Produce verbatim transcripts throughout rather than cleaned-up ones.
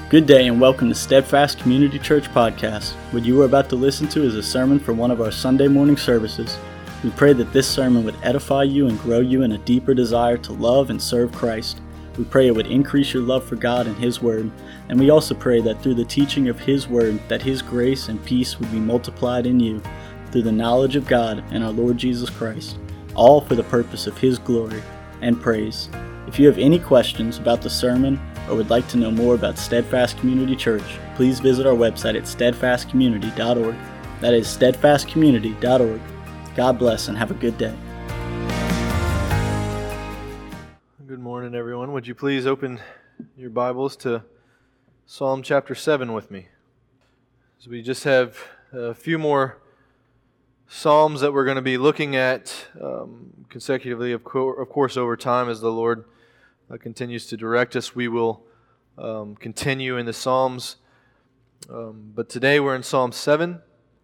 Good day and welcome to Steadfast Community Church Podcast. What you are about to listen to is a sermon from one of our Sunday morning services. We pray that this sermon would edify you and grow you in a deeper desire to love and serve Christ. We pray it would increase your love for God and His Word. And we also pray that through the teaching of His Word, that His grace and peace would be multiplied in you through the knowledge of God and our Lord Jesus Christ, all for the purpose of His glory and praise. If you have any questions about the sermon or would like to know more about Steadfast Community Church, please visit our website at steadfast community dot org. That is steadfast community dot org. God bless and have a good day. Good morning, everyone. Would you please open your Bibles to Psalm chapter seven with me? So we just have a few more Psalms that we're going to be looking at um, consecutively, of, co- of course, over time as the Lord uh, continues to direct us. We will um, continue in the Psalms, um, but today we're in Psalm seven,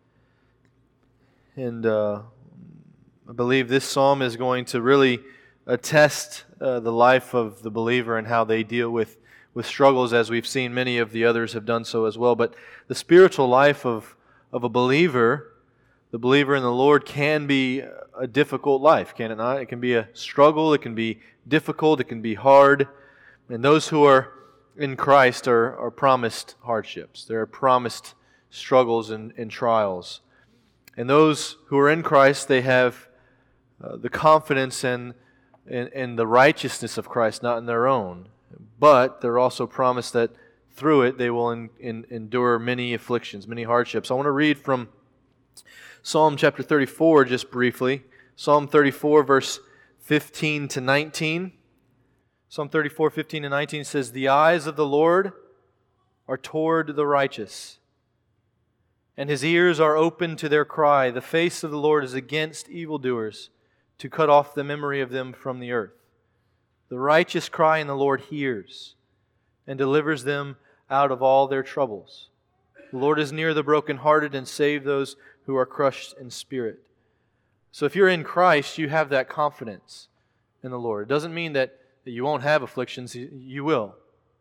and uh, I believe this Psalm is going to really attest uh, the life of the believer and how they deal with, with struggles, as we've seen many of the others have done so as well. But the spiritual life of, of a believer, the believer in the Lord, can be a difficult life, can it not? It can be a struggle, it can be difficult, it can be hard. And those who are in Christ are, are promised hardships. They are promised struggles and, and trials. And those who are in Christ, they have uh, the confidence and, and, and the righteousness of Christ, not in their own. But they're also promised that through it they will in, in, endure many afflictions, many hardships. I want to read from Psalm chapter thirty-four just briefly. Psalm thirty-four, verse fifteen to nineteen. Psalm thirty-four, fifteen to nineteen says, "The eyes of the Lord are toward the righteous, and His ears are open to their cry. The face of the Lord is against evildoers, to cut off the memory of them from the earth. The righteous cry, and the Lord hears, and delivers them out of all their troubles. The Lord is near the brokenhearted, and save those who are crushed in spirit." So if you're in Christ, you have that confidence in the Lord. It doesn't mean that you won't have afflictions. You will.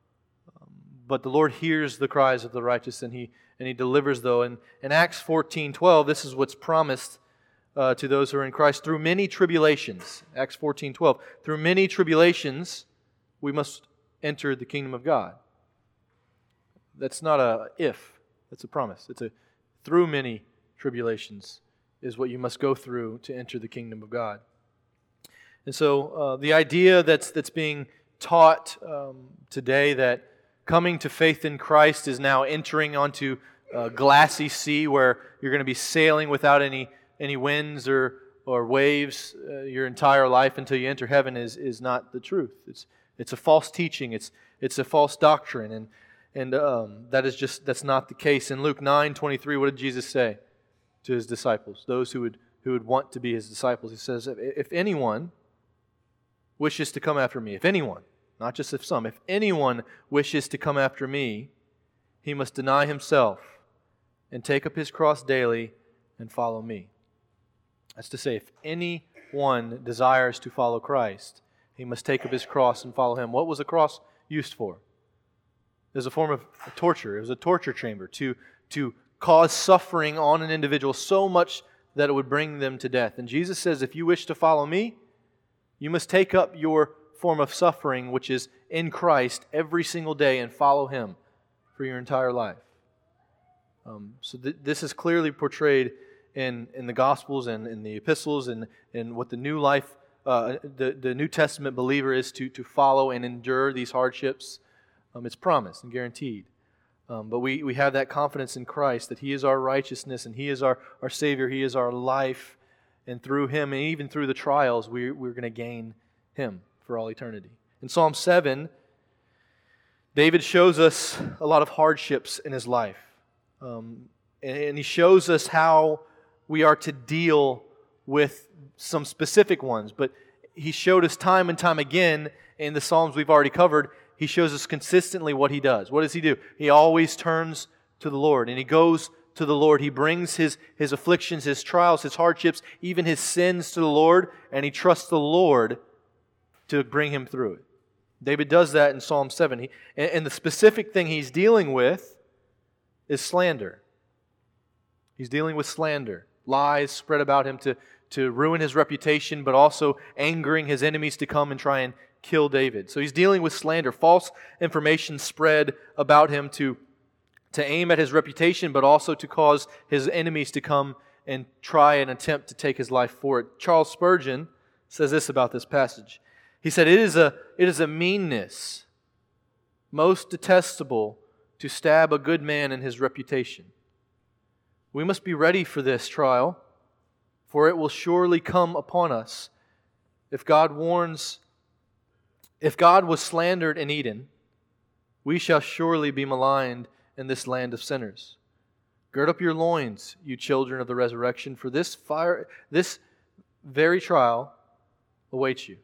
But the Lord hears the cries of the righteous, and He and He delivers those. And in Acts fourteen twelve, this is what's promised uh, to those who are in Christ. Through many tribulations, Acts fourteen twelve, through many tribulations, we must enter the kingdom of God. That's not a if, that's a promise. It's a through many tribulations is what you must go through to enter the kingdom of God. And so uh, the idea that's that's being taught um, today, that coming to faith in Christ is now entering onto a glassy sea where you're going to be sailing without any any winds or or waves uh, your entire life until you enter heaven, is is not the truth. It's it's a false teaching. It's it's a false doctrine, and and um, that is just that's not the case. In Luke nine twenty-three, what did Jesus say to His disciples, those who would who would want to be His disciples? He says, if, if anyone wishes to come after me, if anyone, not just if some, if anyone wishes to come after me, he must deny himself and take up his cross daily and follow me. That's to say, if anyone desires to follow Christ, he must take up his cross and follow Him. What was a cross used for? It was a form of torture. It was a torture chamber to, to cause suffering on an individual so much that it would bring them to death. And Jesus says, if you wish to follow me, you must take up your form of suffering, which is in Christ, every single day, and follow Him for your entire life. Um, so th- this is clearly portrayed in, in the Gospels and in the epistles, and, and what the new life, uh, the, the New Testament believer is to, to follow and endure these hardships. Um, it's promised and guaranteed. Um, but we, we have that confidence in Christ, that He is our righteousness, and He is our, our Savior, He is our life, and through Him, and even through the trials, we, we're going to gain Him for all eternity. In Psalm seven, David shows us a lot of hardships in his life. Um, and, and he shows us how we are to deal with some specific ones. But he showed us time and time again in the Psalms we've already covered, He shows us consistently what He does. What does He do? He always turns to the Lord, and He goes to the Lord. He brings his, his afflictions, His trials, His hardships, even His sins to the Lord, and He trusts the Lord to bring him through it. David does that in Psalm seven. He, and, and the specific thing he's dealing with is slander. He's dealing with slander. Lies spread about him to, to ruin his reputation, but also angering his enemies to come and try and kill David. So he's dealing with slander. False information spread about him to, to aim at his reputation, but also to cause his enemies to come and try and attempt to take his life for it. Charles Spurgeon says this about this passage. He said, It is a, it is a meanness most detestable to stab a good man in his reputation. We must be ready for this trial, for it will surely come upon us. If God warns, if God was slandered in Eden, we shall surely be maligned in this land of sinners. Gird up your loins, you children of the resurrection, for this fire, this very trial awaits you.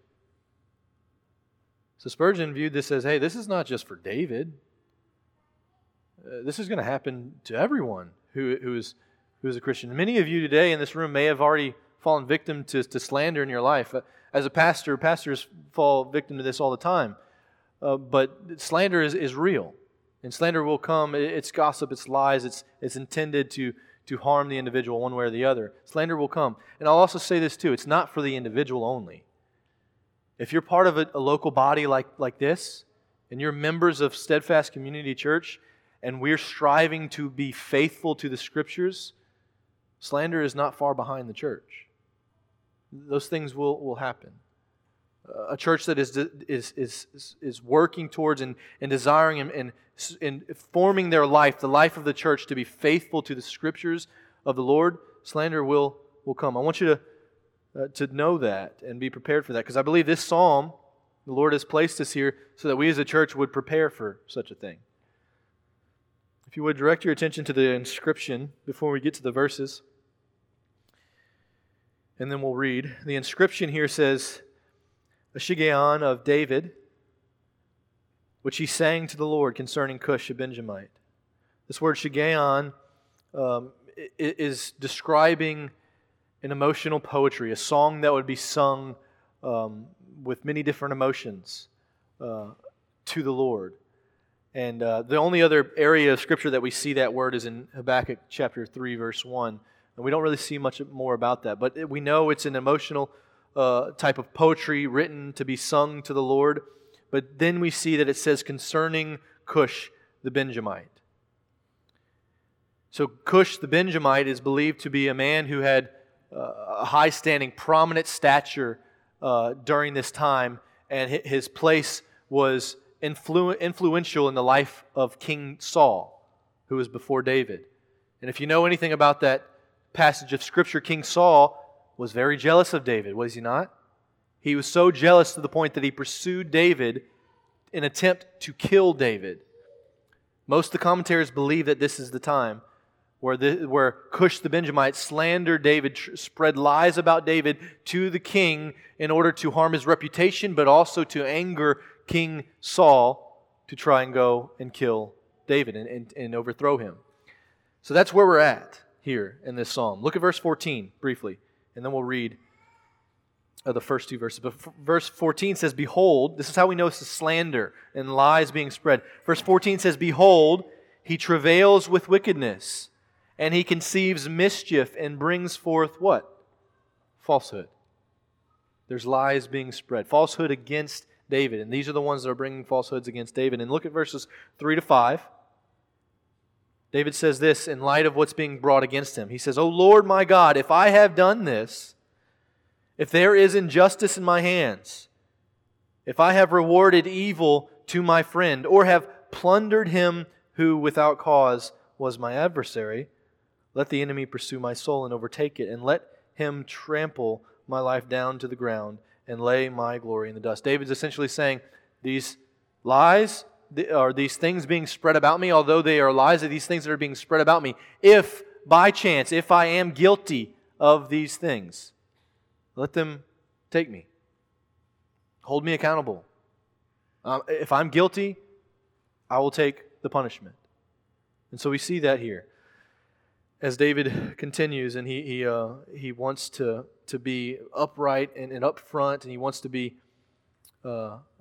So Spurgeon viewed this as, hey, this is not just for David. Uh, this is going to happen to everyone who, who is who is a Christian. Many of you today in this room may have already fallen victim to, to slander in your life. Uh, as a pastor, pastors fall victim to this all the time. Uh, but slander is, is real. And slander will come. It's gossip, it's lies, it's, it's intended to, to harm the individual one way or the other. Slander will come. And I'll also say this too, it's not for the individual only. If you're part of a, a local body like, like this, and you're members of Steadfast Community Church, and we're striving to be faithful to the Scriptures, slander is not far behind the church. Those things will, will happen. Uh, a church that is is is is working towards and, and desiring and, and, and forming their life, the life of the church, to be faithful to the Scriptures of the Lord, slander will, will come. I want you to Uh, to know that and be prepared for that. Because I believe this psalm, the Lord has placed us here so that we as a church would prepare for such a thing. If you would direct your attention to the inscription before we get to the verses, and then we'll read. The inscription here says, a Shiggaion of David, which he sang to the Lord concerning Cush, a Benjamite. This word Shiggaion um, is describing an emotional poetry, a song that would be sung um, with many different emotions uh, to the Lord. And uh, the only other area of Scripture that we see that word is in Habakkuk chapter three, verse one. And we don't really see much more about that. But we know it's an emotional uh, type of poetry written to be sung to the Lord. But then we see that it says concerning Cush the Benjamite. So Cush the Benjamite is believed to be a man who had Uh, a high-standing, prominent stature uh, during this time, and his place was influ- influential in the life of King Saul, who was before David. And if you know anything about that passage of Scripture, King Saul was very jealous of David, was he not? He was so jealous to the point that he pursued David in an attempt to kill David. Most of the commentators believe that this is the time Where, the, where Cush the Benjamite slandered David, tr- spread lies about David to the king in order to harm his reputation, but also to anger King Saul to try and go and kill David and, and, and overthrow him. So that's where we're at here in this psalm. Look at verse fourteen briefly, and then we'll read uh, the first two verses. But f- verse fourteen says, Behold, this is how we know it's a slander and lies being spread. Verse fourteen says, Behold, he travails with wickedness, and he conceives mischief and brings forth what? Falsehood. There's lies being spread. Falsehood against David. And these are the ones that are bringing falsehoods against David. And look at verses three to five. David says this in light of what's being brought against him. He says, O Lord my God, if I have done this, if there is injustice in my hands, if I have rewarded evil to my friend, or have plundered him who without cause was my adversary, let the enemy pursue my soul and overtake it, and let him trample my life down to the ground and lay my glory in the dust. David's essentially saying, these lies, or these things being spread about me, although they are lies, are these things that are being spread about me, if by chance, if I am guilty of these things, let them take me. Hold me accountable. Um, if I'm guilty, I will take the punishment. And so we see that here. As David continues, and he he uh, he wants to, to be upright and, and up front, and he wants to be uh,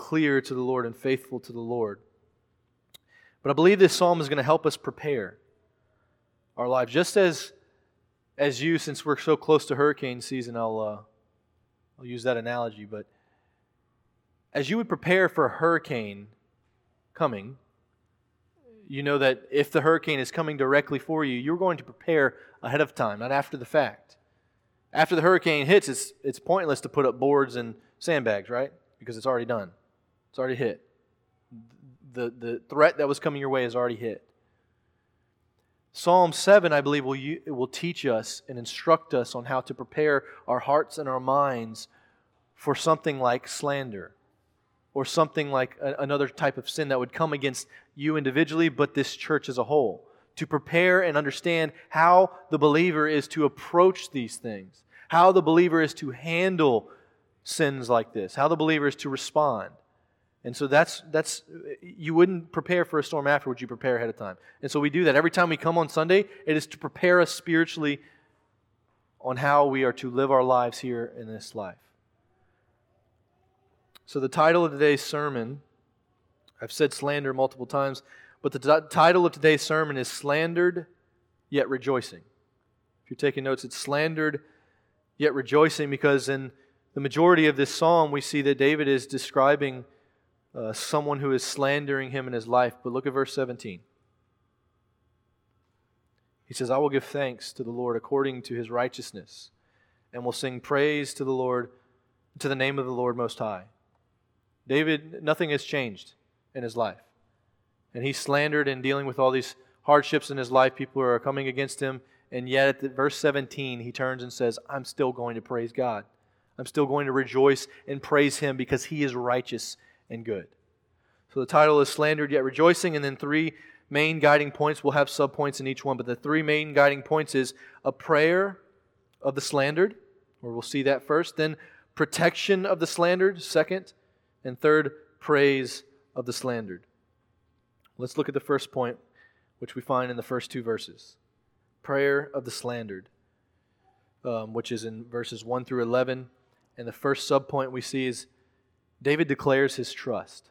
clear to the Lord and faithful to the Lord. But I believe this psalm is going to help us prepare our lives. Just as as you, since we're so close to hurricane season, I'll uh, I'll use that analogy. But as you would prepare for a hurricane coming, you know that if the hurricane is coming directly for you, you're going to prepare ahead of time, not after the fact. After the hurricane hits, it's it's pointless to put up boards and sandbags, right? Because it's already done. It's already hit. The, the threat that was coming your way is already hit. Psalm seven, I believe, will, it will teach us and instruct us on how to prepare our hearts and our minds for something like slander or something like a, another type of sin that would come against you individually, but this church as a whole. To prepare and understand how the believer is to approach these things, how the believer is to handle sins like this, how the believer is to respond. And so that's, that's you wouldn't prepare for a storm afterwards, you prepare ahead of time. And so we do that. Every time we come on Sunday, it is to prepare us spiritually on how we are to live our lives here in this life. So the title of today's sermon, I've said slander multiple times, but the t- title of today's sermon is Slandered Yet Rejoicing. If you're taking notes, it's Slandered Yet Rejoicing, because in the majority of this psalm, we see that David is describing uh, someone who is slandering him in his life. But look at verse seventeen. He says, I will give thanks to the Lord according to His righteousness, and will sing praise to the Lord, to the name of the Lord Most High. David, nothing has changed in his life. And he's slandered and dealing with all these hardships in his life. People are coming against him. And yet at the, verse seventeen, he turns and says, I'm still going to praise God. I'm still going to rejoice and praise Him because He is righteous and good. So the title is Slandered Yet Rejoicing, and then three main guiding points. We'll have subpoints in each one, but the three main guiding points is a prayer of the slandered, where we'll see that first, then protection of the slandered, second, and third, praise of the slandered. Let's look at the first point, which we find in the first two verses. Prayer of the slandered, um, which is in verses one through eleven. And the first subpoint we see is David declares his trust.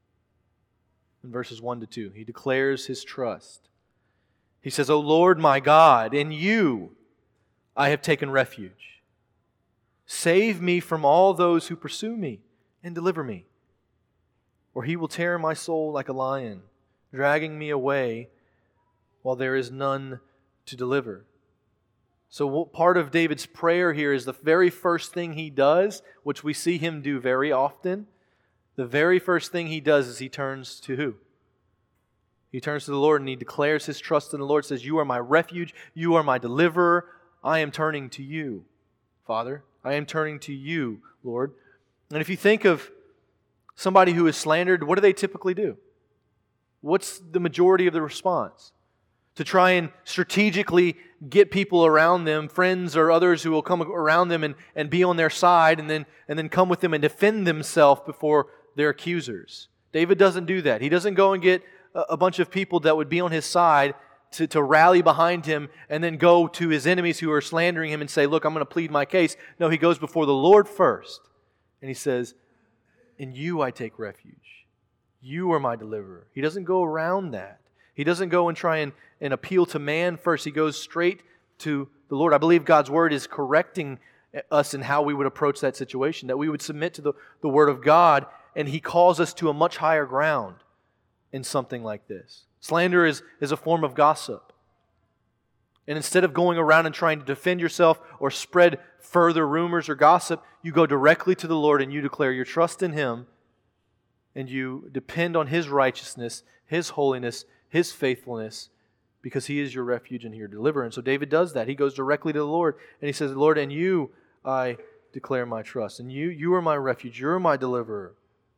In verses one to two, he declares his trust. He says, O Lord my God, in You I have taken refuge. Save me from all those who pursue me and deliver me. Or He will tear my soul like a lion, dragging me away while there is none to deliver. So part of David's prayer here is the very first thing he does, which we see him do very often. The very first thing he does is he turns to who? He turns to the Lord and he declares his trust in the Lord, says, You are my refuge, You are my deliverer. I am turning to You, Father. I am turning to You, Lord. And if you think of somebody who is slandered, what do they typically do? What's the majority of the response? To try and strategically get people around them, friends or others who will come around them and, and be on their side, and then, and then come with them and defend themselves before their accusers. David doesn't do that. He doesn't go and get a, a bunch of people that would be on his side to, to rally behind him and then go to his enemies who are slandering him and say, look, I'm going to plead my case. No, he goes before the Lord first. And he says, in You I take refuge. You are my deliverer. He doesn't go around that. He doesn't go and try and, and appeal to man first. He goes straight to the Lord. I believe God's Word is correcting us in how we would approach that situation, that we would submit to the, the Word of God, and He calls us to a much higher ground in something like this. Slander is, is a form of gossip. And instead of going around and trying to defend yourself or spread further rumors or gossip, you go directly to the Lord and you declare your trust in Him, and you depend on His righteousness, His holiness, His faithfulness, because He is your refuge and your deliverer. And so David does that. He goes directly to the Lord and he says, Lord, in You I declare my trust. And you, you are my refuge. You're my deliverer.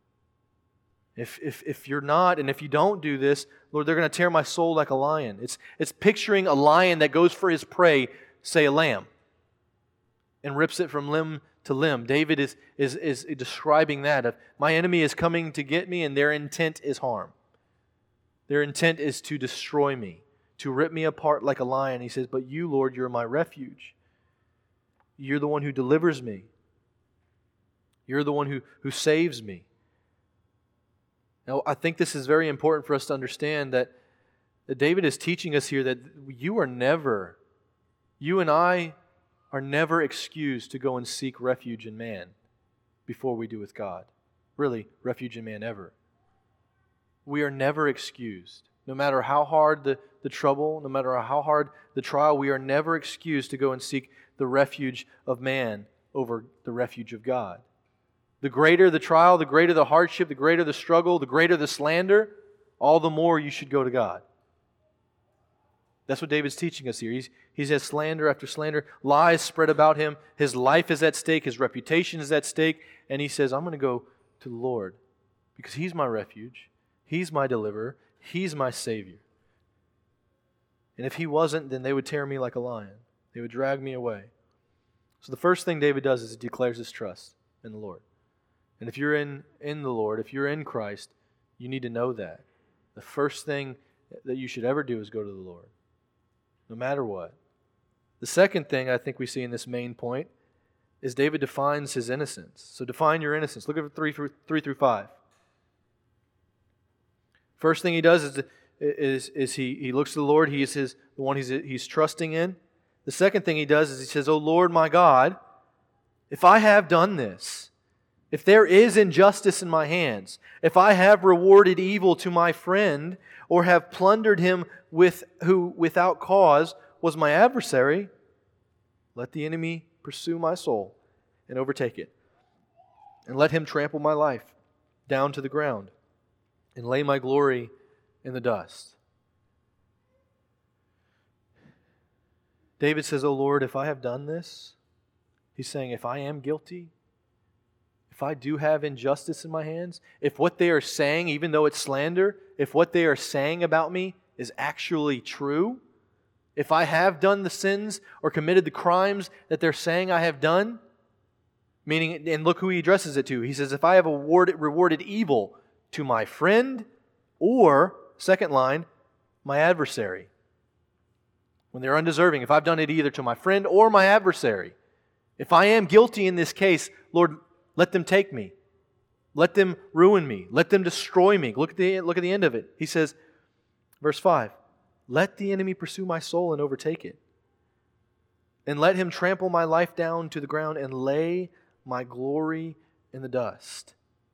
If, if, if you're not, and if you don't do this, Lord, they're going to tear my soul like a lion. It's, it's picturing a lion that goes for his prey, say a lamb, and rips it from limb to limb. David is, is, is describing that. Of, my enemy is coming to get me, and their intent is harm. Their intent is to destroy me, to rip me apart like a lion. He says, but You, Lord, You're my refuge. You're the one who delivers me. You're the one who, who saves me. Now, I think this is very important for us to understand that, that David is teaching us here that you are never, you and I are never excused to go and seek refuge in man before we do with God. Really, refuge in man ever. We are never excused. No matter how hard the, the trouble, no matter how hard the trial, we are never excused to go and seek the refuge of man over the refuge of God. The greater the trial, the greater the hardship, the greater the struggle, the greater the slander, all the more you should go to God. That's what David's teaching us here. He's, he's had slander after slander, lies spread about him, his life is at stake, his reputation is at stake, and he says, I'm going to go to the Lord because He's my refuge, He's my deliverer, He's my Savior. And if He wasn't, then they would tear me like a lion. They would drag me away. So the first thing David does is he declares his trust in the Lord. And if you're in, in the Lord, if you're in Christ, you need to know that. The first thing that you should ever do is go to the Lord, no matter what. The second thing I think we see in this main point is David defines his innocence. So define your innocence. Look at three through, three through five. First thing he does is, is, is he, he looks to the Lord. He is his, the one he's, he's trusting in. The second thing he does is he says, O Lord my God, if I have done this, if there is injustice in my hands, if I have rewarded evil to my friend, or have plundered him with who without cause was my adversary, let the enemy pursue my soul and overtake it, and let him trample my life down to the ground, and lay my glory in the dust. David says, O Lord, if I have done this, he's saying, if I am guilty, if I do have injustice in my hands, if what they are saying, even though it's slander, if what they are saying about me is actually true, if I have done the sins or committed the crimes that they're saying I have done, meaning, and look who he addresses it to. He says, if I have awarded, rewarded evil to my friend or, second line, my adversary. When they're undeserving, if I've done it either to my friend or my adversary, if I am guilty in this case, Lord, let them take me. Let them ruin me. Let them destroy me. Look at the, look at the end of it. He says, verse five, let the enemy pursue my soul and overtake it. And let him trample my life down to the ground and lay my glory in the dust.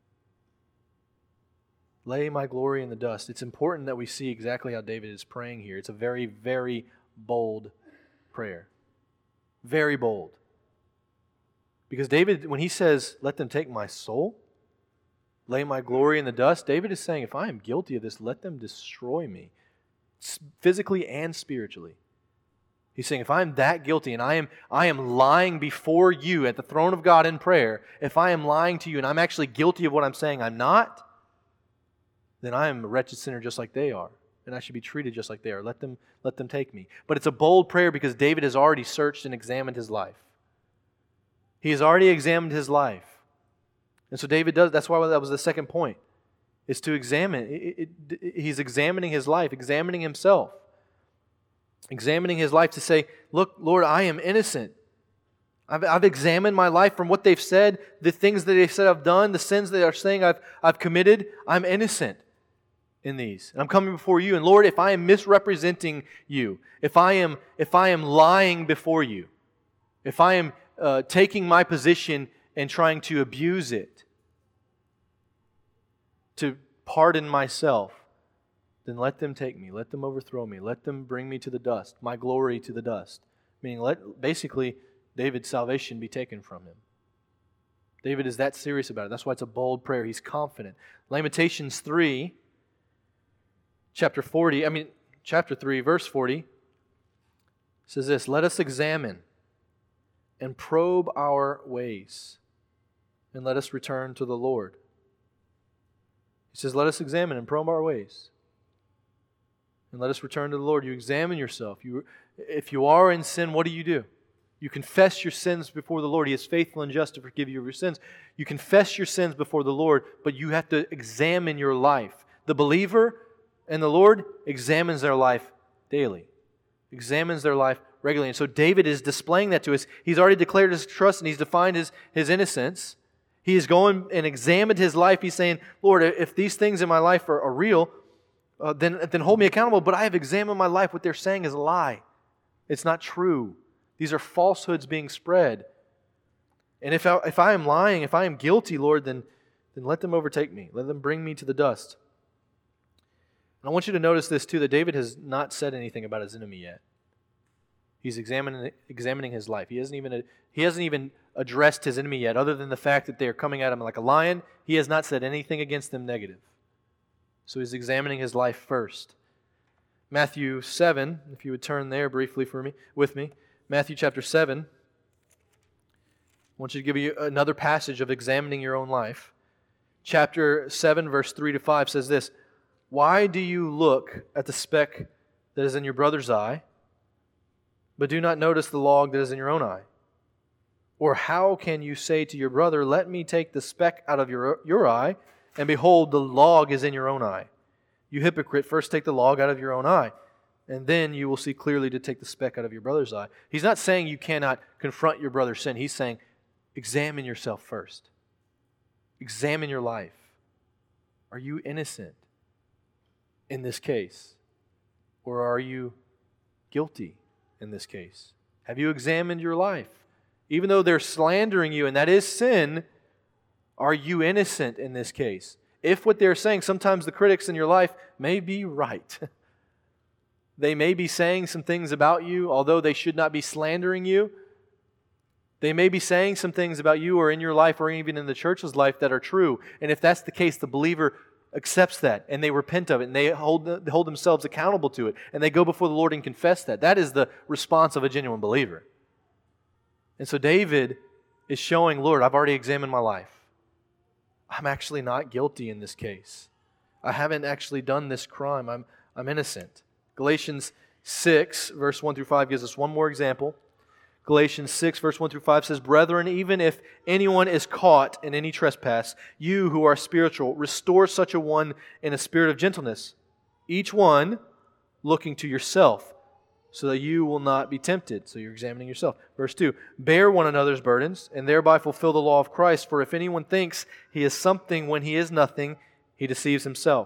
Lay my glory in the dust. It's important that we see exactly how David is praying here. It's a very, very bold prayer. Very bold. Because David, when he says, let them take my soul, lay my glory in the dust, David is saying, if I am guilty of this, let them destroy me, physically and spiritually. He's saying, if I am that guilty and I am, I am lying before you at the throne of God in prayer, if I am lying to you and I'm actually guilty of what I'm saying I'm not, then I am a wretched sinner just like they are. And I should be treated just like they are. Let them, let them take me. But it's a bold prayer because David has already searched and examined his life. He has already examined his life. And so David does, that's why that was the second point, is to examine. It, it, it, he's examining his life, examining himself. Examining his life to say, look, Lord, I am innocent. I've, I've examined my life from what they've said, the things that they've said I've done, the sins they are saying I've, I've committed. I'm innocent in these. And I'm coming before you. And Lord, if I am misrepresenting you, if I am, if I am lying before you, if I am Uh, taking my position and trying to abuse it, to pardon myself, then let them take me, let them overthrow me, let them bring me to the dust, my glory to the dust. Meaning, let basically David's salvation be taken from him. David is that serious about it. That's why it's a bold prayer. He's confident. Lamentations three, chapter forty, I mean, chapter three, verse forty, says this, let us examine and probe our ways, and let us return to the Lord. He says, let us examine and probe our ways, and let us return to the Lord. You examine yourself. You, if you are in sin, what do you do? You confess your sins before the Lord. He is faithful and just to forgive you of your sins. You confess your sins before the Lord, but you have to examine your life. The believer and the Lord examines their life daily, examines their life regularly. And so David is displaying that to us. He's already declared his trust and he's defined his, his innocence. He is going and examined his life. He's saying, Lord, if these things in my life are, are real, uh, then, then hold me accountable. But I have examined my life. What they're saying is a lie. It's not true. These are falsehoods being spread. And if I, if I am lying, if I am guilty, Lord, then, then let them overtake me. Let them bring me to the dust. And I want you to notice this too, that David has not said anything about his enemy yet. He's examining examining his life. He hasn't even he hasn't even addressed his enemy yet, other than the fact that they are coming at him like a lion. He has not said anything against them negative. So he's examining his life first. Matthew seven, if you would turn there briefly for me with me. Matthew chapter seven. I want you to give you another passage of examining your own life. Chapter seven, verse three to five says this: Why do you look at the speck that is in your brother's eye, but do not notice the log that is in your own eye? Or how can you say to your brother, let me take the speck out of your, your eye, and behold, the log is in your own eye? You hypocrite, first take the log out of your own eye, and then you will see clearly to take the speck out of your brother's eye. He's not saying you cannot confront your brother's sin. He's saying, examine yourself first. Examine your life. Are you innocent in this case? Or are you guilty in this case? Have you examined your life? Even though they're slandering you, and that is sin, are you innocent in this case? If what they're saying, sometimes the critics in your life may be right. They may be saying some things about you, although they should not be slandering you. They may be saying some things about you or in your life or even in the church's life that are true. And if that's the case, the believer accepts that and they repent of it and they hold, they hold themselves accountable to it and they go before the Lord and confess that. That is the response of a genuine believer. And so David is showing, Lord, I've already examined my life. I'm actually not guilty in this case. I haven't actually done this crime. I'm, I'm innocent. Galatians six, verse one through five gives us one more example. Galatians six, verse one through five says, Brethren, even if anyone is caught in any trespass, you who are spiritual, restore such a one in a spirit of gentleness, each one looking to yourself, so that you will not be tempted. So you're examining yourself. Verse two, Bear one another's burdens, and thereby fulfill the law of Christ. For if anyone thinks he is something when he is nothing, he deceives himself.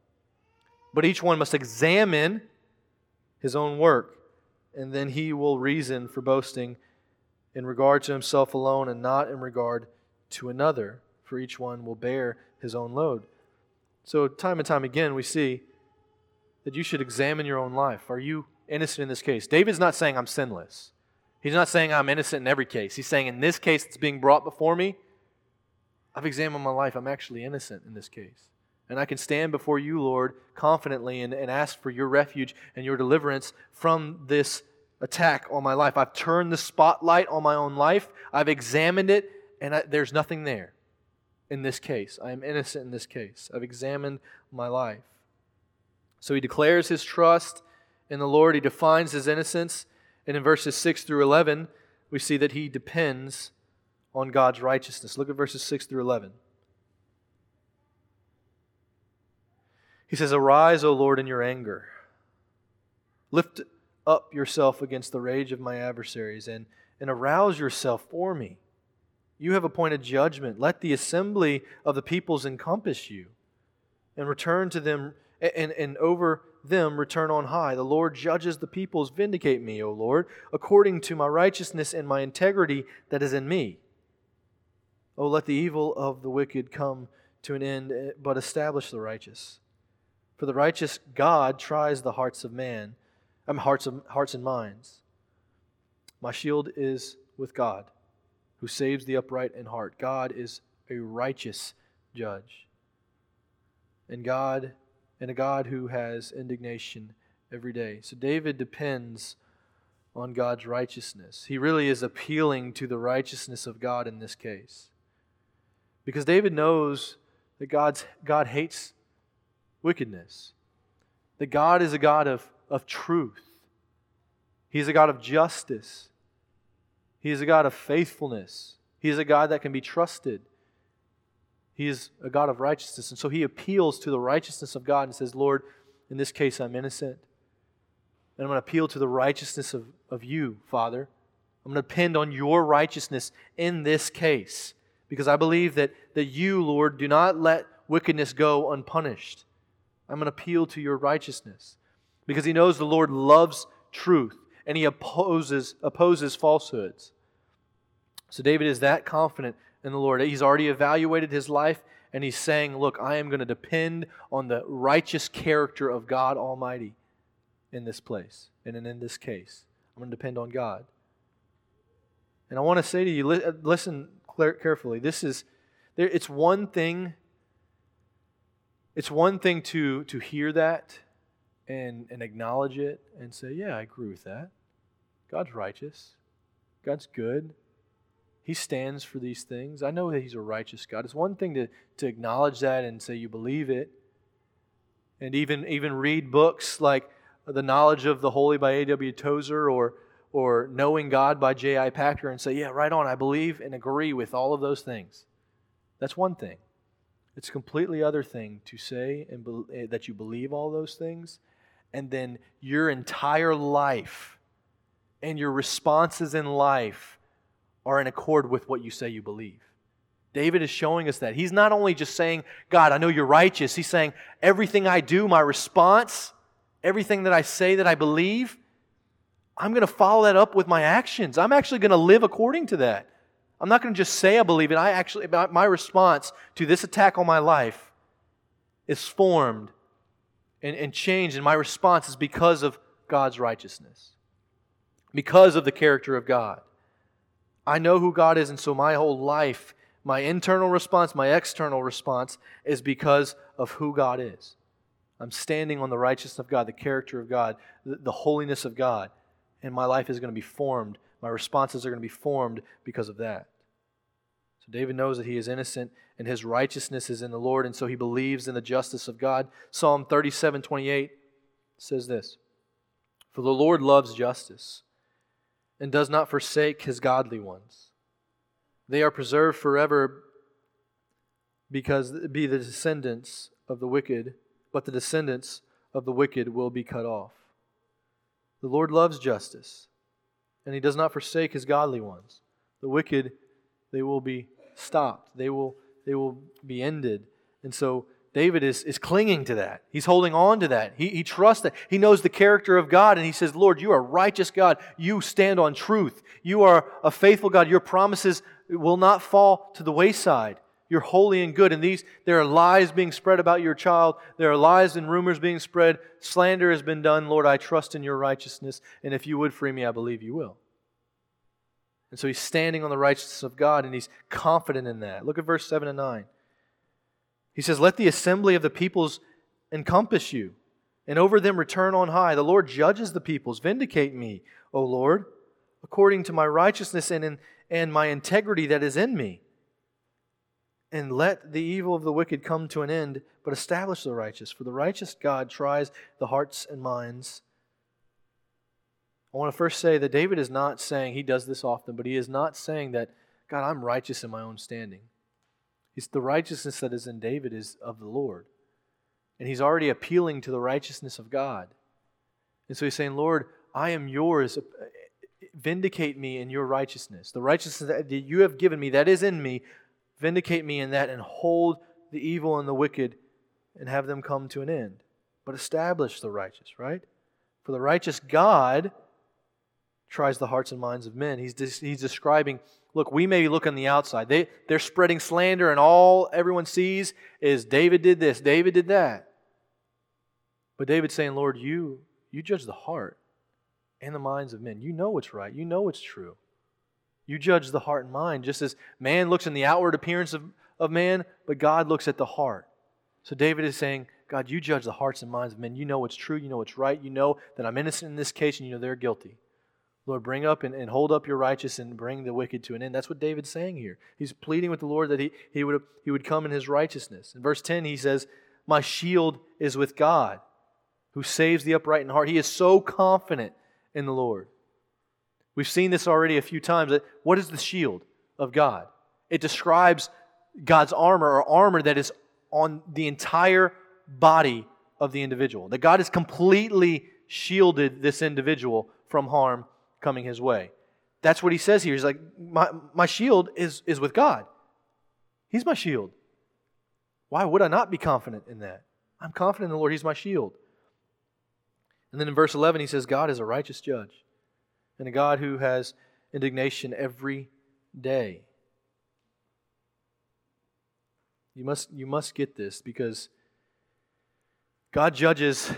But each one must examine his own work, and then he will reason for boasting in regard to himself alone and not in regard to another, for each one will bear his own load. So time and time again we see that you should examine your own life. Are you innocent in this case? David's not saying I'm sinless. He's not saying I'm innocent in every case. He's saying in this case that's being brought before me, I've examined my life. I'm actually innocent in this case. And I can stand before you, Lord, confidently and, and ask for your refuge and your deliverance from this attack on my life. I've turned the spotlight on my own life. I've examined it, and I, there's nothing there in this case. I am innocent in this case. I've examined my life. So he declares his trust in the Lord. He defines his innocence. And in verses six through eleven, we see that he depends on God's righteousness. Look at verses six through eleven. He says, Arise, O Lord, in your anger. Lift up yourself against the rage of my adversaries, and, and arouse yourself for me. You have appointed judgment. Let the assembly of the peoples encompass you, and return to them, and, and over them return on high. The Lord judges the peoples. Vindicate me, O Lord, according to my righteousness and my integrity that is in me. O let the evil of the wicked come to an end, but establish the righteous. For the righteous God tries the hearts of man, I mean, hearts, of, hearts and minds. My shield is with God, who saves the upright in heart. God is a righteous judge. And God, and a God who has indignation every day. So David depends on God's righteousness. He really is appealing to the righteousness of God in this case. Because David knows that God's, God hates wickedness. That God is a God of, of truth. He is a God of justice. He is a God of faithfulness. He is a God that can be trusted. He is a God of righteousness. And so he appeals to the righteousness of God and says, Lord, in this case I'm innocent. And I'm going to appeal to the righteousness of, of you, Father. I'm going to depend on your righteousness in this case. because I believe that, that you, Lord, do not let wickedness go unpunished. I'm going to appeal to your righteousness because he knows the Lord loves truth and he opposes, opposes falsehoods. So David is that confident in the Lord. He's already evaluated his life and he's saying, look, I am going to depend on the righteous character of God Almighty in this place and in this case. I'm going to depend on God. And I want to say to you, listen carefully. This is, it's one thing, it's one thing to, to hear that and, and acknowledge it and say, yeah, I agree with that. God's righteous. God's good. He stands for these things. I know that He's a righteous God. It's one thing to, to acknowledge that and say you believe it. And even, even read books like The Knowledge of the Holy by A W Tozer or or Knowing God by J I Packer and say, yeah, right on, I believe and agree with all of those things. That's one thing. It's a completely other thing to say and be, that you believe all those things, and then your entire life and your responses in life are in accord with what you say you believe. David is showing us that. He's not only just saying, God, I know you're righteous. He's saying, everything I do, my response, everything that I say that I believe, I'm going to follow that up with my actions. I'm actually going to live according to that. I'm not going to just say I believe it. I actually, my response to this attack on my life is formed and, and changed, and my response is because of God's righteousness, because of the character of God. I know who God is, and so my whole life, my internal response, my external response is because of who God is. I'm standing on the righteousness of God, the character of God, the, the holiness of God. And my life is going to be formed. My responses are going to be formed because of that. So David knows that he is innocent and his righteousness is in the Lord, and so he believes in the justice of God. Psalm thirty-seven twenty-eight says this, for the Lord loves justice and does not forsake His godly ones. They are preserved forever because be the descendants of the wicked, but the descendants of the wicked will be cut off. The Lord loves justice, and He does not forsake His godly ones. The wicked, they will be stopped. They will, they will be ended. And so David is, is clinging to that. He's holding on to that. He, he trusts that. He knows the character of God, and he says, Lord, you are a righteous God. You stand on truth. You are a faithful God. Your promises will not fall to the wayside. You're holy and good. And these, there are lies being spread about your child. There are lies and rumors being spread. Slander has been done. Lord, I trust in your righteousness. And if you would free me, I believe you will. And so he's standing on the righteousness of God, and he's confident in that. Look at verse seven and nine. He says, let the assembly of the peoples encompass you, and over them return on high. The Lord judges the peoples. Vindicate me, O Lord, according to my righteousness and, in, and my integrity that is in me. And let the evil of the wicked come to an end, but establish the righteous. For the righteous God tries the hearts and minds. I want to first say that David is not saying, he does this often, but he is not saying that, God, I'm righteous in my own standing. He's, the righteousness that is in David is of the Lord. And he's already appealing to the righteousness of God. And so he's saying, Lord, I am yours. Vindicate me in your righteousness. The righteousness that you have given me, that is in me, vindicate me in that and hold the evil and the wicked and have them come to an end. But establish the righteous, right? For the righteous God tries the hearts and minds of men. He's, he's describing, look, we may look on the outside. They, they're spreading slander and all everyone sees is David did this, David did that. But David's saying, Lord, you, you judge the heart and the minds of men. You know what's right. You know what's true. You judge the heart and mind, just as man looks in the outward appearance of, of man, but God looks at the heart. So David is saying, God, you judge the hearts and minds of men. You know what's true. You know what's right. You know that I'm innocent in this case, and you know they're guilty. Lord, bring up and, and hold up your righteous and bring the wicked to an end. That's what David's saying here. He's pleading with the Lord that he, he, would, he would come in His righteousness. In verse ten, he says, my shield is with God, who saves the upright in heart. He is so confident in the Lord. We've seen this already a few times. That what is the shield of God? It describes God's armor or armor that is on the entire body of the individual. That God has completely shielded this individual from harm coming his way. That's what he says here. He's like, my, my shield is, is with God. He's my shield. Why would I not be confident in that? I'm confident in the Lord. He's my shield. And then in verse eleven, he says, God is a righteous judge and a God who has indignation every day. You must, you must get this, because God judges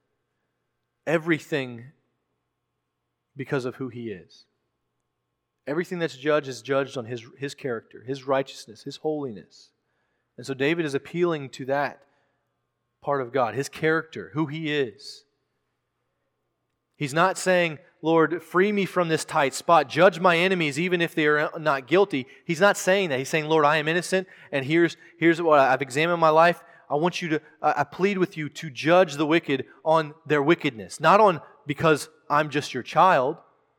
everything because of who He is. Everything that's judged is judged on His, His character, His righteousness, His holiness. And so David is appealing to that part of God, His character, who He is. He's not saying, Lord, free me from this tight spot. Judge my enemies even if they are not guilty. He's not saying that. He's saying, Lord, I am innocent, and here's, here's what I've examined my life. I want you to, I plead with you to judge the wicked on their wickedness. Not on because I'm just your child.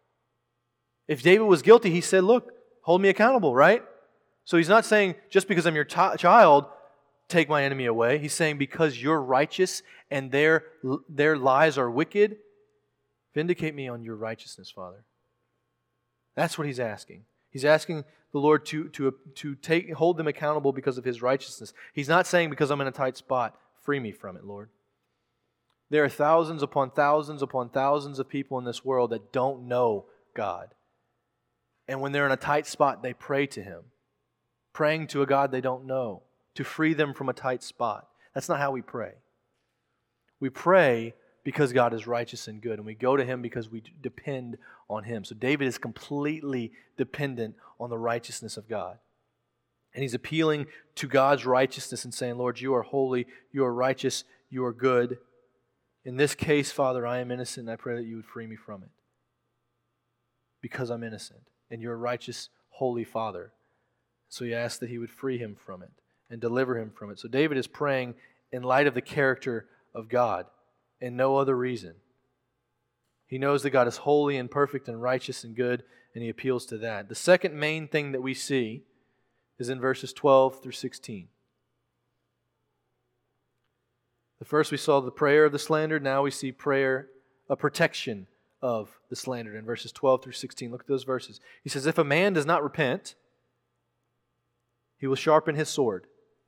If David was guilty, he said, look, hold me accountable, right? So he's not saying, just because I'm your t- child, take my enemy away. He's saying, because you're righteous and their, their lies are wicked, vindicate me on your righteousness, Father. That's what he's asking. He's asking the Lord to, to, to take, hold them accountable because of His righteousness. He's not saying, because I'm in a tight spot, free me from it, Lord. There are thousands upon thousands upon thousands of people in this world that don't know God. And when they're in a tight spot, they pray to Him, praying to a God they don't know, to free them from a tight spot. That's not how we pray. We pray because God is righteous and good, and we go to Him because we depend on Him. So David is completely dependent on the righteousness of God. And he's appealing to God's righteousness and saying, Lord, you are holy, you are righteous, you are good. In this case, Father, I am innocent, and I pray that you would free me from it. Because I'm innocent, and you're a righteous, holy Father. So he asks that He would free him from it and deliver him from it. So David is praying in light of the character of God and no other reason. He knows that God is holy and perfect and righteous and good, and he appeals to that. The second main thing that we see is in verses twelve through sixteen. The first we saw the prayer of the slandered. Now we see prayer, a protection of the slandered in verses twelve through sixteen. Look at those verses. He says, if a man does not repent, he will sharpen his sword.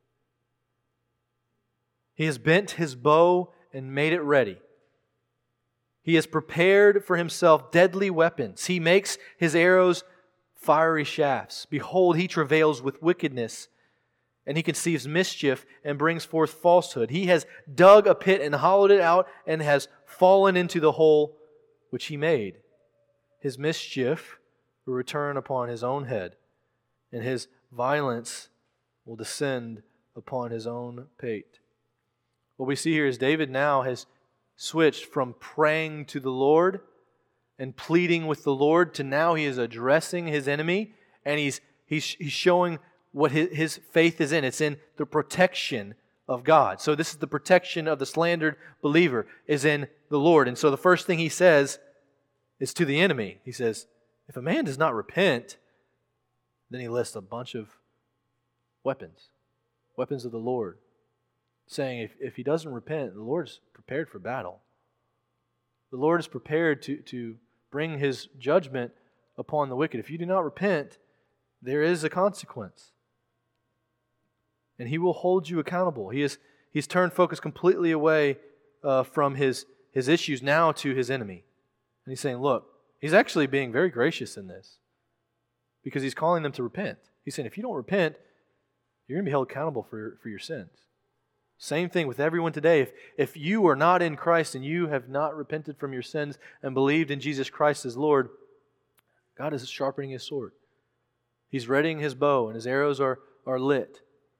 He has bent his bow and made it ready. He has prepared for himself deadly weapons. He makes his arrows fiery shafts. Behold, he travails with wickedness, and he conceives mischief and brings forth falsehood. He has dug a pit and hollowed it out and has fallen into the hole which he made. His mischief will return upon his own head, and his violence will descend upon his own pate. What we see here is David now has switched from praying to the Lord and pleading with the Lord to now he is addressing his enemy, and he's he's he's showing what his, his faith is in. It's in the protection of God. So this is the protection of the slandered believer is in the Lord. And so the first thing he says is to the enemy. He says, if a man does not repent, then he lists a bunch of weapons, weapons of the Lord, saying if, if he doesn't repent, the Lord is prepared for battle. The Lord is prepared to, to bring His judgment upon the wicked. If you do not repent, there is a consequence. And He will hold you accountable. He is He's turned focus completely away uh, from his, his issues now to his enemy. And He's saying, look, He's actually being very gracious in this because He's calling them to repent. He's saying, if you don't repent, you're going to be held accountable for, for your sins. Same thing with everyone today. If, if you are not in Christ and you have not repented from your sins and believed in Jesus Christ as Lord, God is sharpening His sword. He's readying His bow and His arrows are, are lit.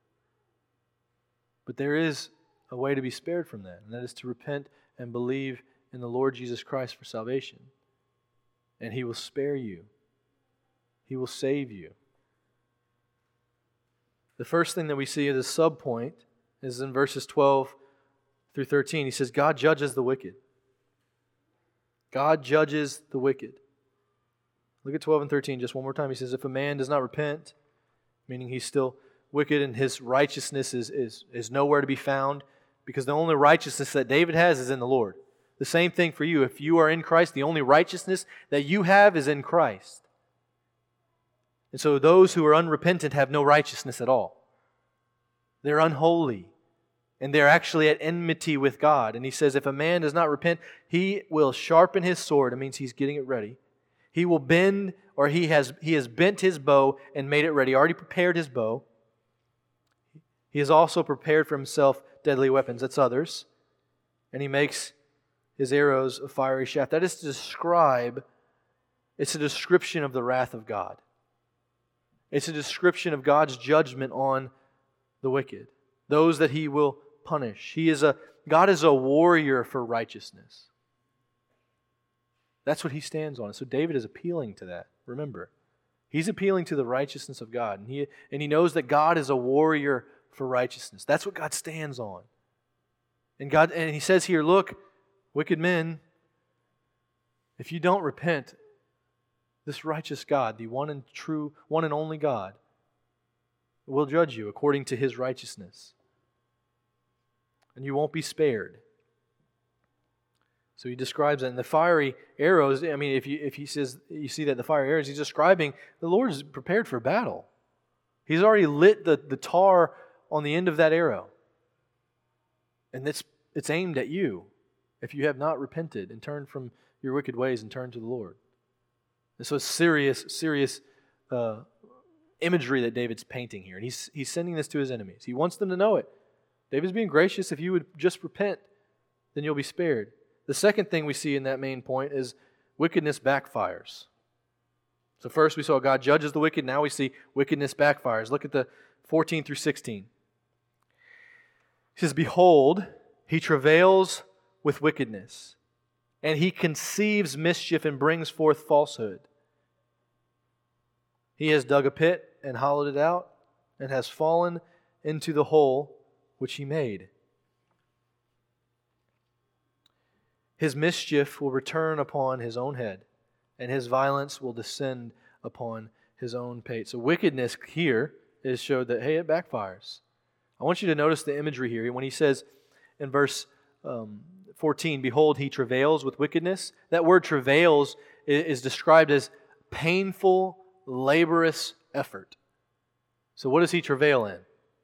But there is a way to be spared from that, and that is to repent and believe in the Lord Jesus Christ for salvation. And He will spare you. He will save you. The first thing that we see as a sub-point is in verses twelve through thirteen. He says, God judges the wicked. God judges the wicked. Look at twelve and thirteen just one more time. He says, if a man does not repent, meaning he's still wicked and his righteousness is, is, is nowhere to be found, because the only righteousness that David has is in the Lord. The same thing for you. If you are in Christ, the only righteousness that you have is in Christ. And so those who are unrepentant have no righteousness at all. They're unholy. And they're actually at enmity with God. And he says if a man does not repent, he will sharpen his sword. It means he's getting it ready. He will bend, or he has he has bent his bow and made it ready. Already prepared his bow. He has also prepared for himself deadly weapons. That's others. And he makes his arrows a fiery shaft. That is to describe, it's a description of the wrath of God. It's a description of God's judgment on the wicked, those that He will punish. He is a God is a warrior for righteousness. That's what He stands on. So David is appealing to that. Remember, he's appealing to the righteousness of God, and he and he knows that God is a warrior for righteousness. That's what God stands on. And God and He says here, look, wicked men, if you don't repent, this righteous God, the one and true, one and only God, will judge you according to His righteousness. And you won't be spared. So he describes that. And the fiery arrows, I mean, if you if he says, you see that the fiery arrows, he's describing the Lord is prepared for battle. He's already lit the, the tar on the end of that arrow. And it's it's aimed at you if you have not repented and turned from your wicked ways and turned to the Lord. And so it's serious, serious uh, imagery that David's painting here. And he's, he's sending this to his enemies. He wants them to know it. David's being gracious. If you would just repent, then you'll be spared. The second thing we see in that main point is wickedness backfires. So first we saw God judges the wicked. Now we see wickedness backfires. Look at the fourteen through sixteen. He says, behold, he travails with wickedness, and he conceives mischief and brings forth falsehood. He has dug a pit and hollowed it out, and has fallen into the hole which he made. His mischief will return upon his own head, and his violence will descend upon his own pate. So wickedness here is showed that, hey, it backfires. I want you to notice the imagery here. When he says in verse um, fourteen, behold, he travails with wickedness. That word travails is described as painful, laborious effort. So what does he travail in?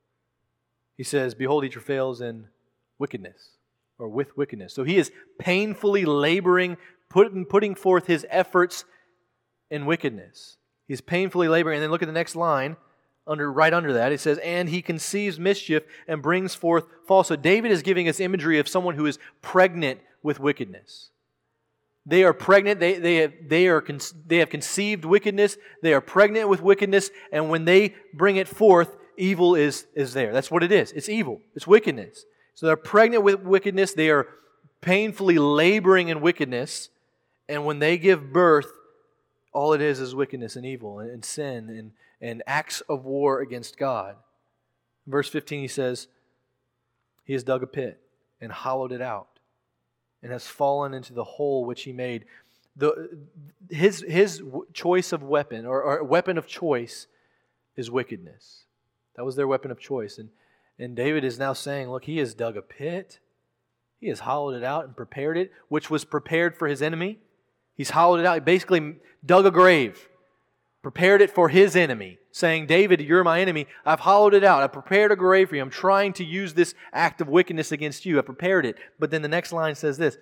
He says, behold, he travails in wickedness, or with wickedness. So he is painfully laboring, putting, putting forth his efforts in wickedness. He's painfully laboring. And then look at the next line, under right under that. It says, and he conceives mischief and brings forth falsehood. David is giving us imagery of someone who is pregnant with wickedness. They are pregnant. They, they, have, they, are, they have conceived wickedness. They are pregnant with wickedness. And when they bring it forth, evil is, is there. That's what it is. It's evil. It's wickedness. So they're pregnant with wickedness. They are painfully laboring in wickedness. And when they give birth, all it is is wickedness and evil and, and sin and, and acts of war against God. In verse fifteen, he says, he has dug a pit and hollowed it out and has fallen into the hole which he made. The, his, his choice of weapon, or, or weapon of choice, is wickedness. That was their weapon of choice. And, and David is now saying, look, he has dug a pit. He has hollowed it out and prepared it, which was prepared for his enemy. He's hollowed it out. He basically dug a grave, prepared it for his enemy, saying, David, you're my enemy. I've hollowed it out. I've prepared a grave for you. I'm trying to use this act of wickedness against you. I prepared it. But then the next line says this,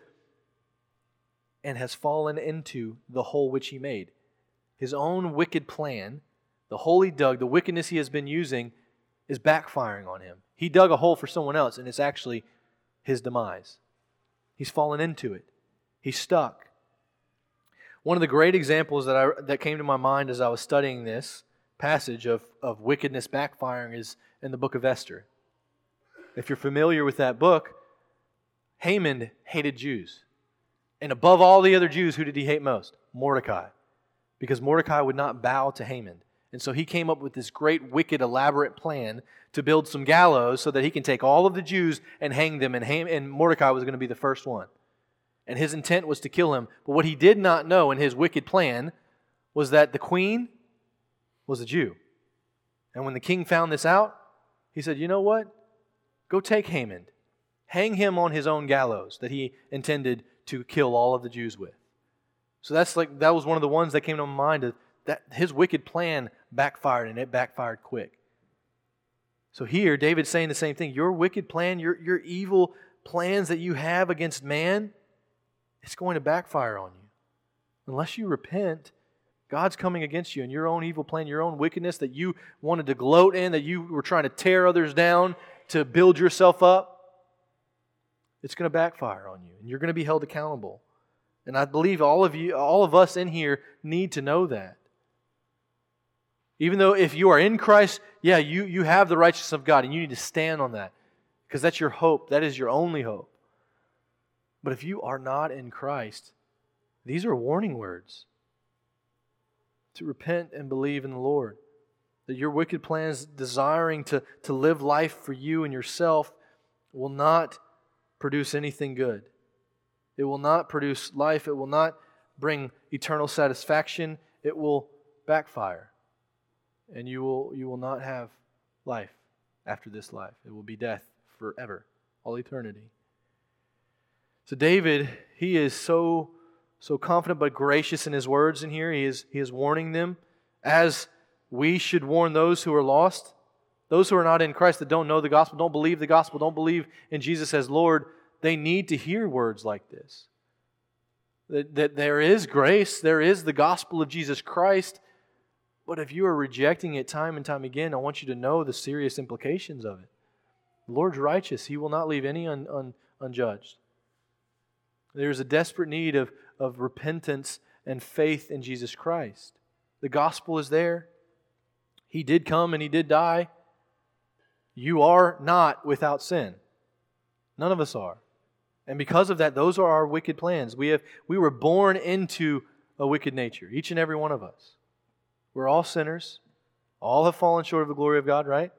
and has fallen into the hole which he made. His own wicked plan, the hole he dug, the wickedness he has been using, is backfiring on him. He dug a hole for someone else, and it's actually his demise. He's fallen into it. He's stuck. One of the great examples that I that came to my mind as I was studying this passage of, of wickedness backfiring is in the book of Esther. If you're familiar with that book, Haman hated Jews. And above all the other Jews, who did he hate most? Mordecai. Because Mordecai would not bow to Haman. And so he came up with this great, wicked, elaborate plan to build some gallows so that he can take all of the Jews and hang them, and, Ham- and Mordecai was going to be the first one. And his intent was to kill him. But what he did not know in his wicked plan was that the queen was a Jew. And when the king found this out, he said, you know what? Go take Haman. Hang him on his own gallows that he intended to kill all of the Jews with. So that's like that was one of the ones that came to my mind, that his wicked plan backfired, and it backfired quick. So here, David's saying the same thing. Your wicked plan, your, your evil plans that you have against man, it's going to backfire on you. Unless you repent, God's coming against you, and your own evil plan, your own wickedness that you wanted to gloat in, that you were trying to tear others down to build yourself up, it's going to backfire on you, and you're going to be held accountable. And I believe all of you, all of us in here need to know that. Even though if you are in Christ, yeah, you, you have the righteousness of God, and you need to stand on that, because that's your hope. That is your only hope. But if you are not in Christ, these are warning words. To repent and believe in the Lord. That your wicked plans desiring to, to live life for you and yourself will not produce anything good. It will not produce life. It will not bring eternal satisfaction. It will backfire. And you will, you will not have life after this life. It will be death forever, all eternity. So David, he is so, so confident but gracious in his words in here. He is, he is warning them as we should warn those who are lost. Those who are not in Christ, that don't know the gospel, don't believe the gospel, don't believe in Jesus as Lord, they need to hear words like this. That, that there is grace, there is the gospel of Jesus Christ, but if you are rejecting it time and time again, I want you to know the serious implications of it. The Lord's righteous. He will not leave any un, un, unjudged. There's a desperate need of, of repentance and faith in Jesus Christ. The gospel is there. He did come and He did die. You are not without sin. None of us are. And because of that, those are our wicked plans. We have we were born into a wicked nature, each and every one of us. We're all sinners. All have fallen short of the glory of God, right?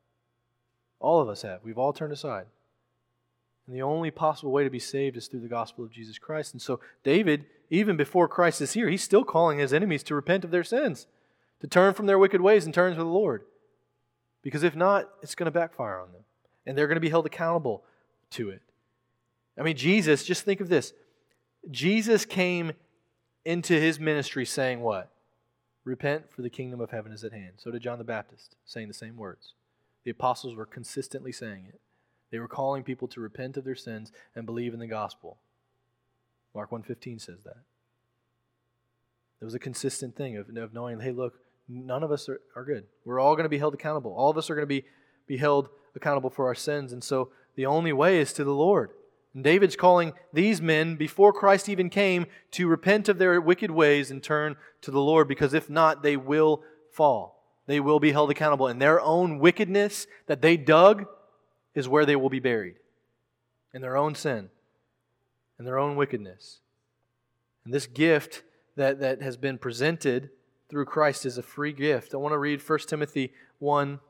All of us have. We've all turned aside. And the only possible way to be saved is through the gospel of Jesus Christ. And so David, even before Christ is here, he's still calling his enemies to repent of their sins, to turn from their wicked ways and turn to the Lord. Because if not, it's going to backfire on them. And they're going to be held accountable to it. I mean, Jesus, just think of this. Jesus came into His ministry saying what? Repent, for the kingdom of heaven is at hand. So did John the Baptist, saying the same words. The apostles were consistently saying it. They were calling people to repent of their sins and believe in the gospel. Mark one fifteen says that. It was a consistent thing of, of knowing, hey, look, none of us are, are good. We're all going to be held accountable. All of us are going to be, be held accountable for our sins. And so the only way is to the Lord. And David's calling these men, before Christ even came, to repent of their wicked ways and turn to the Lord, because if not, they will fall. They will be held accountable. And their own wickedness that they dug is where they will be buried. In their own sin. In their own wickedness. And this gift that, that has been presented through Christ is a free gift. I want to read First Timothy one,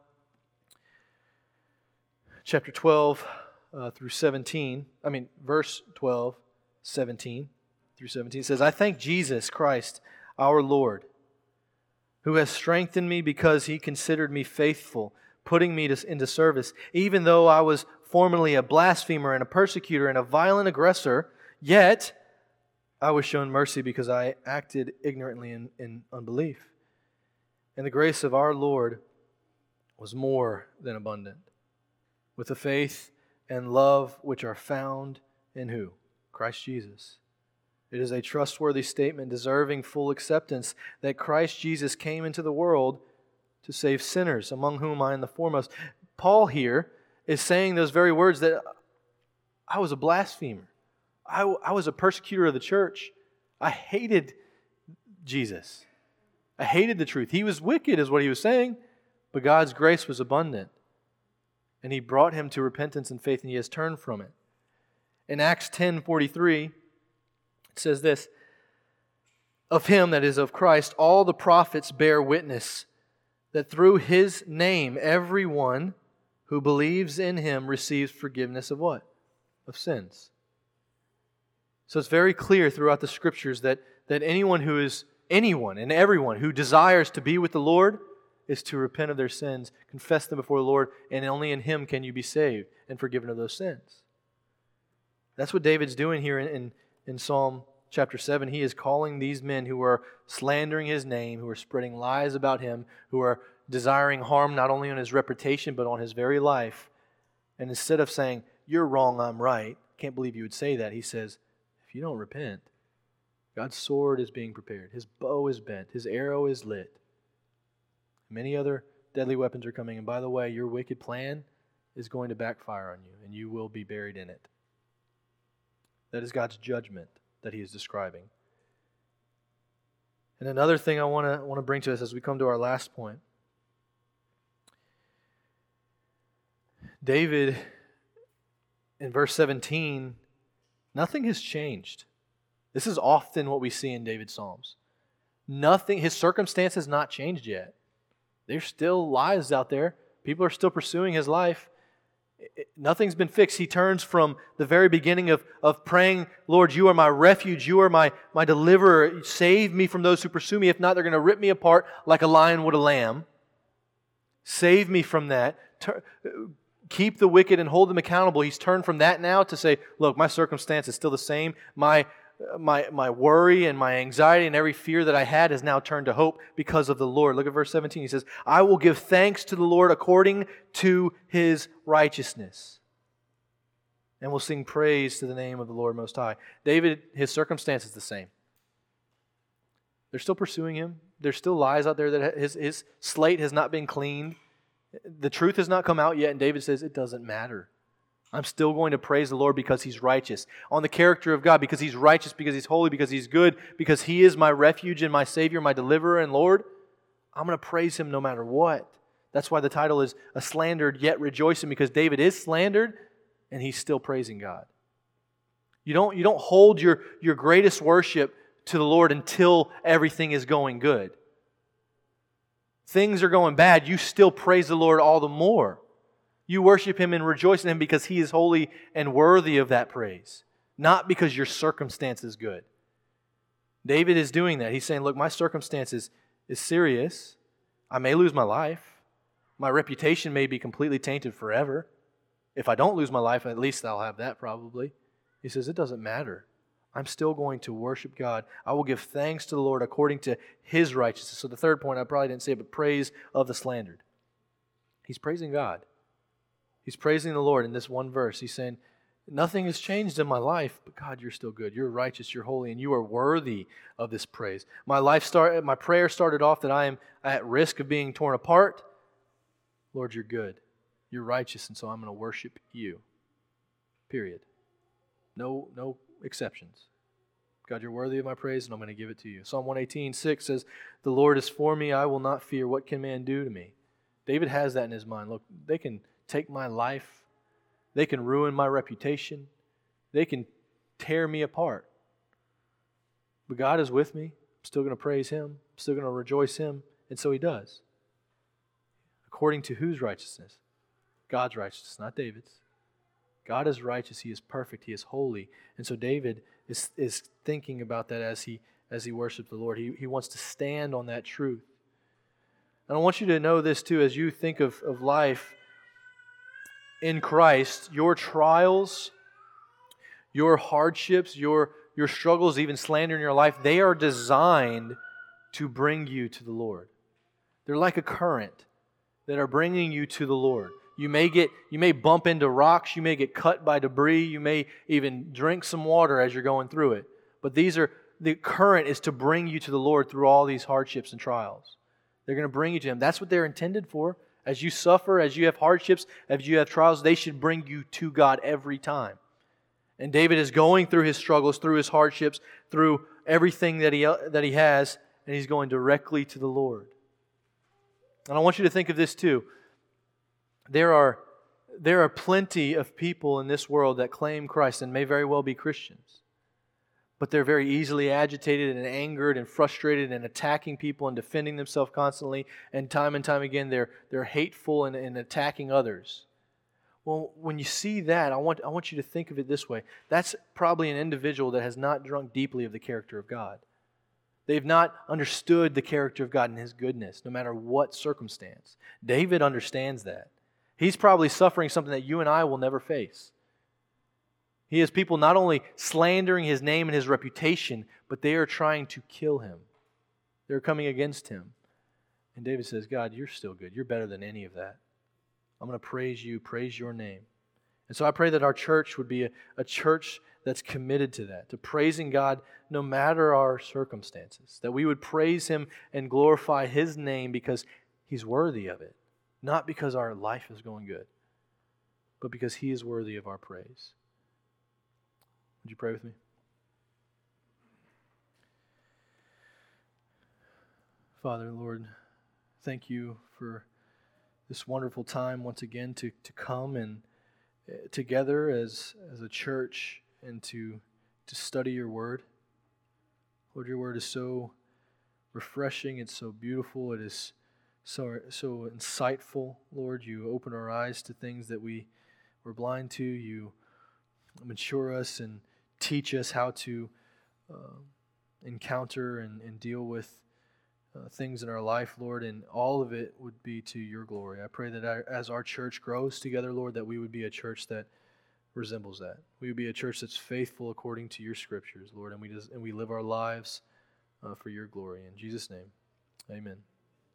chapter twelve uh, through seventeen. I mean, verse twelve, seventeen through seventeen. It says, I thank Jesus Christ, our Lord, who has strengthened me because He considered me faithful, putting me to, into service. Even though I was formerly a blasphemer and a persecutor and a violent aggressor, yet I was shown mercy because I acted ignorantly in, in unbelief. And the grace of our Lord was more than abundant, with the faith and love which are found in who? Christ Jesus. It is a trustworthy statement deserving full acceptance that Christ Jesus came into the world to save sinners, among whom I am the foremost. Paul here is saying those very words, that I was a blasphemer. I, I was a persecutor of the church. I hated Jesus. I hated the truth. He was wicked is what he was saying, but God's grace was abundant. And He brought him to repentance and faith, and he has turned from it. In Acts ten forty-three, it says this, of Him, that is of Christ, all the prophets bear witness that through His name everyone who believes in Him receives forgiveness of what? Of sins. So it's very clear throughout the Scriptures that, that anyone who is, anyone and everyone who desires to be with the Lord is to repent of their sins, confess them before the Lord, and only in Him can you be saved and forgiven of those sins. That's what David's doing here in, in, in Psalm chapter seven, he is calling these men who are slandering his name, who are spreading lies about him, who are desiring harm not only on his reputation but on his very life. And instead of saying, "You're wrong, I'm right," can't believe you would say that, he says, if you don't repent, God's sword is being prepared. His bow is bent. His arrow is lit. Many other deadly weapons are coming. And by the way, your wicked plan is going to backfire on you, and you will be buried in it. That is God's judgment that he is describing. And another thing I want to want to bring to us as we come to our last point. David, in verse seventeen, nothing has changed. This is often what we see in David's Psalms. Nothing, his circumstance has not changed yet. There's still lies out there. People are still pursuing his life. Nothing's been fixed. He turns from the very beginning of, of praying, "Lord, you are my refuge. You are my, my deliverer. Save me from those who pursue me. If not, they're going to rip me apart like a lion would a lamb. Save me from that. Tur- keep the wicked and hold them accountable." He's turned from that now to say, look, my circumstance is still the same. My My, my worry and my anxiety and every fear that I had has now turned to hope because of the Lord. Look at verse seventeen. He says, "I will give thanks to the Lord according to His righteousness, and will sing praise to the name of the Lord Most High." David, his circumstance is the same. They're still pursuing him. There's still lies out there that his, his slate has not been cleaned. The truth has not come out yet, and David says, it doesn't matter. I'm still going to praise the Lord because He's righteous. On the character of God, because He's righteous, because He's holy, because He's good, because He is my refuge and my Savior, my deliverer and Lord. I'm going to praise Him no matter what. That's why the title is "A Slandered Yet Rejoicing," because David is slandered and he's still praising God. You don't, you don't hold your, your greatest worship to the Lord until everything is going good. Things are going bad, you still praise the Lord all the more. You worship Him and rejoice in Him because He is holy and worthy of that praise, not because your circumstance is good. David is doing that. He's saying, look, my circumstance is, is serious. I may lose my life. My reputation may be completely tainted forever. If I don't lose my life, at least I'll have that probably. He says, it doesn't matter. I'm still going to worship God. I will give thanks to the Lord according to His righteousness. So the third point, I probably didn't say it, but praise of the slandered. He's praising God. He's praising the Lord in this one verse. He's saying, nothing has changed in my life, but God, you're still good. You're righteous, you're holy, and you are worthy of this praise. My life start, my prayer started off that I am at risk of being torn apart. Lord, you're good. You're righteous, and so I'm going to worship you. Period. No, no exceptions. God, you're worthy of my praise, and I'm going to give it to you. Psalm one eighteen, six says, "The Lord is for me, I will not fear. What can man do to me?" David has that in his mind. Look, they can take my life. They can ruin my reputation. They can tear me apart. But God is with me. I'm still going to praise Him. I'm still going to rejoice Him. And so He does. According to whose righteousness? God's righteousness, not David's. God is righteous. He is perfect. He is holy. And so David is, is thinking about that as he as he worships the Lord. He, he wants to stand on that truth. And I want you to know this too, as you think of, of life in Christ, your trials, your hardships, your, your struggles, even slander in your life, they are designed to bring you to the Lord. They're like a current that are bringing you to the Lord. You may get, you may bump into rocks, you may get cut by debris, you may even drink some water as you're going through it. But these are, the current is to bring you to the Lord through all these hardships and trials. They're going to bring you to Him. That's what they're intended for. As you suffer, as you have hardships, as you have trials, they should bring you to God every time. And David is going through his struggles, through his hardships, through everything that he, that he has, and he's going directly to the Lord. And I want you to think of this too. There are, there are plenty of people in this world that claim Christ and may very well be Christians. But they're very easily agitated and angered and frustrated and attacking people and defending themselves constantly. And time and time again, they're, they're hateful and, and attacking others. Well, when you see that, I want, I want you to think of it this way. That's probably an individual that has not drunk deeply of the character of God. They've not understood the character of God and His goodness, no matter what circumstance. David understands that. He's probably suffering something that you and I will never face. He has people not only slandering His name and His reputation, but they are trying to kill Him. They're coming against Him. And David says, God, you're still good. You're better than any of that. I'm going to praise you, praise your name. And so I pray that our church would be a, a church that's committed to that, to praising God no matter our circumstances, that we would praise Him and glorify His name because He's worthy of it, not because our life is going good, but because He is worthy of our praise. Would you pray with me? Father, Lord, thank you for this wonderful time once again to, to come and uh, together as, as a church and to, to study your word. Lord, your word is so refreshing, it's so beautiful, it is so, so insightful. Lord, you open our eyes to things that we were blind to. You mature us and teach us how to uh, encounter and, and deal with Uh, things in our life, Lord, and all of it would be to your glory. I pray that our, as our church grows together, Lord, that we would be a church that resembles that. We would be a church that's faithful according to your scriptures, Lord, and we just, and we live our lives uh, for your glory. In Jesus' name, amen.